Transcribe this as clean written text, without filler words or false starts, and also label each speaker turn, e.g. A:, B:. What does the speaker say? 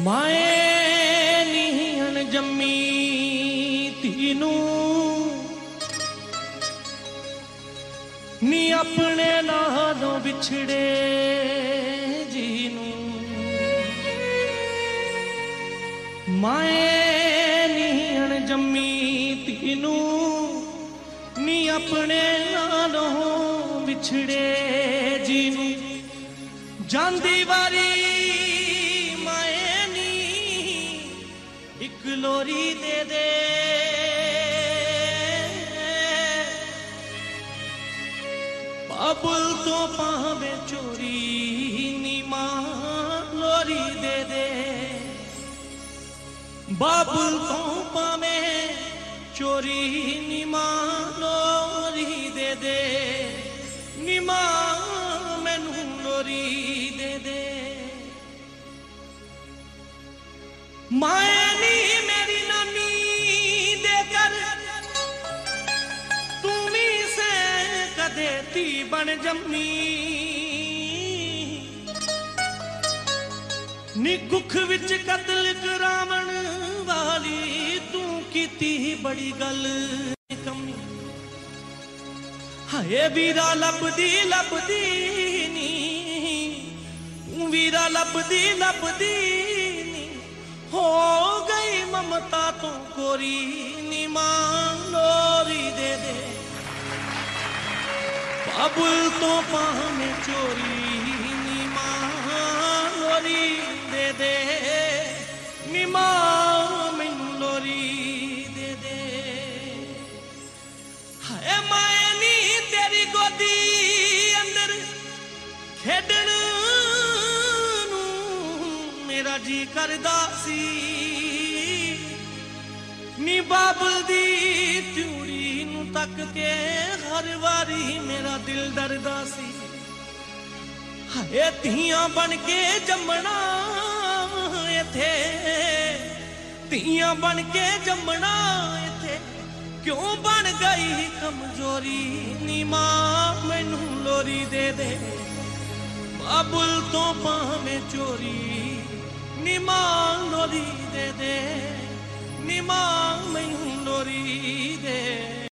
A: माए नीहन जम्मी तीनू नी अपने नालों बिछड़े जीनू माए नीहन जम्मी तीनू नी अपने नालों बिछड़े जीनू जांदी वारी एक लोरी दे दे बाबुल तो पावे चोरी नी मां लोरी दे दे बाबुल तो पावे चोरी नी मां लोरी दे दे नी मां मैनू लोरी दे दे माए मेरी नानी देकर तू भी से कदे धी बन जम्मी नी कुख विच कतल करावण वाली तू कीती बड़ी गल कमी हाय वीरा लभदी नी वीरा लभदी हो गई ममता तो कोरी नी मां लोरी दे दे बाबुल तो पावे चोरी नी मां लोरी दे दे नी मां मैनू लोरी दे दे हाय माए नी तेरी गोदी अंदर खेडण मेरा जी करदा सी नी बाबुल दी त्यूड़ी नू तक के हर वारी मेरा दिल डरदा सी हाय धीआं बन के जम्मना इथे धीआं बन के जम्मना इथे क्यों बन गई कमजोरी नी मां मैनू लोरी दे दे बाबुल तो पावे चोरी नी मां लोरी दे दे नी मां मैनू लोरी दे।